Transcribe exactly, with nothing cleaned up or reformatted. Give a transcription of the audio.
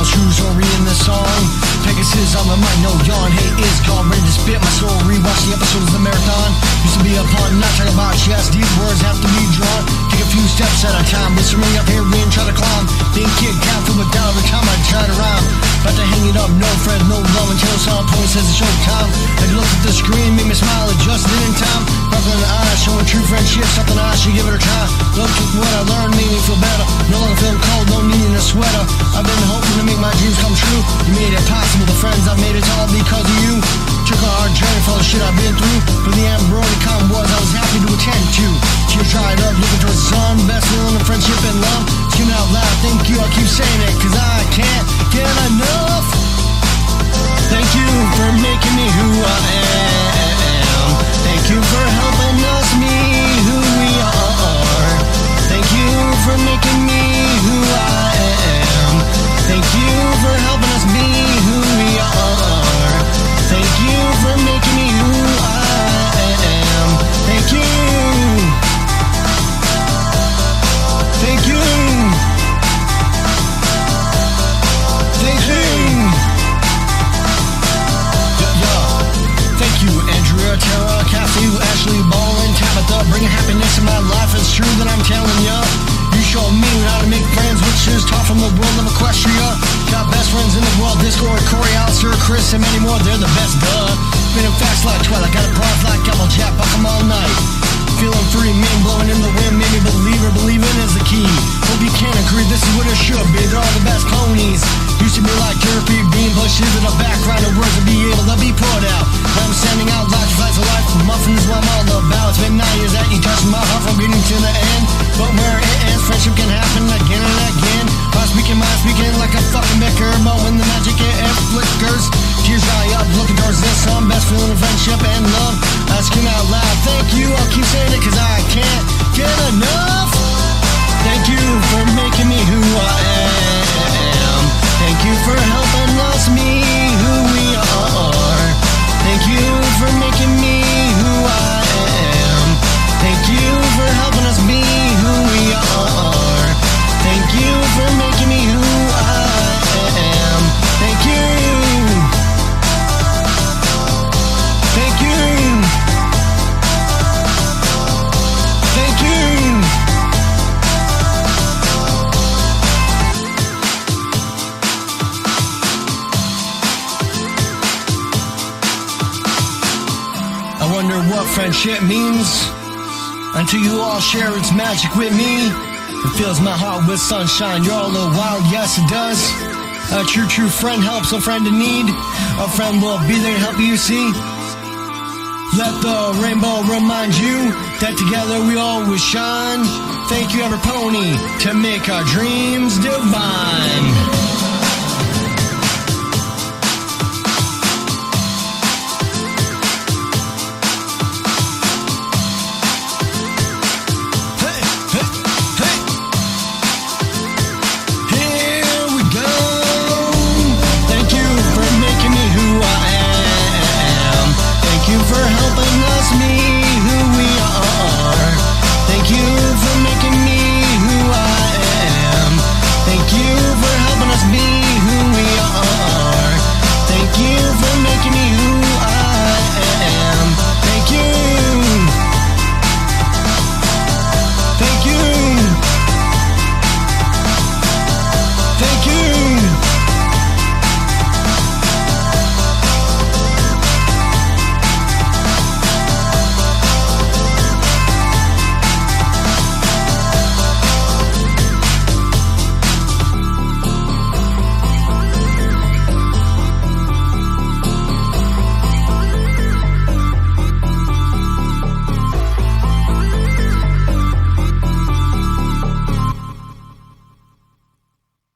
true story in this song. Pegasus on my mic, no yawn. Hate is gone, ready to spit my story. Watch the episodes of the marathon. Used to be a pun, not talking about chess. These words have to be drawn. Take a few steps at a time. Listening up here, and try to climb. Being kicked down from a down every time I turn around. About to hang it up, no friends, no love until some point says it's showtime. I look at the screen, make me smile, adjusting in time. Buckle in the eyes, showing true friendship, something I should give it a try. Look at what I learned, made me feel better. No longer feeling cold, no needing a sweater. I've been hoping to make my dreams come true. You made it possible, the friends I've made, it's all because of you. Took a hard journey for the shit I've been through. From the Ambroni convoys I was happy to attend to. Tears dried up, looking towards the sun. Best feeling of friendship and love. Screaming out loud, thank you, I keep saying it, cause I can't get enough. Thank you for making me who I am. Thank you for helping us be who we are. Thank you for making me who I am. Thank you for helping us be who we are. Thank you for making me who I am. Thank you. Thank you. Thank you. Thank you, Andrea, Tara, Kathy, Ashley, Baldwin, Tabitha, bringing happiness in my life. It's true that I'm telling ya. You showed me how to make friends, which is taught from the world of Equestria. Got best friends in the world, Discord, Corey, Alistair, Chris, and many more. They're the best, duh. Spinning fast like Twilight, got a broad like Applejack, fuck 'em all night. Feeling free, man, blowing in the wind, made me believe or believing is the key. Hope you can agree, this is what it should be. They're all the best ponies. Used to be like jerky bean bushes in the background of words to be able to be put out. Now I'm standing out loud, flights of life, muffins what I'm all about. It's been nine years that you touched my heart from beginning to the end. But where it ends, friendship can happen again and again. I'm speaking, mind speaking like a fucking bicker. But when the magic it flickers, tears dry up, looking towards this sun. Best feeling of friendship and love. I scream out loud, thank you, I'll keep saying it cause I can't get enough. Thank you for making me who I am. Thank you for helping us be who we are. Thank you for making me who I am. Thank you for helping us be who we are. Thank you for making me who I am. Thank you. Thank you. Thank you. I wonder what friendship means until you all share its magic with me. It fills my heart with sunshine. You're all a little wild, yes it does. A true, true friend helps a friend in need. A friend will be there to help you see. Let the rainbow remind you that together we always shine. Thank you, Everpony, to make our dreams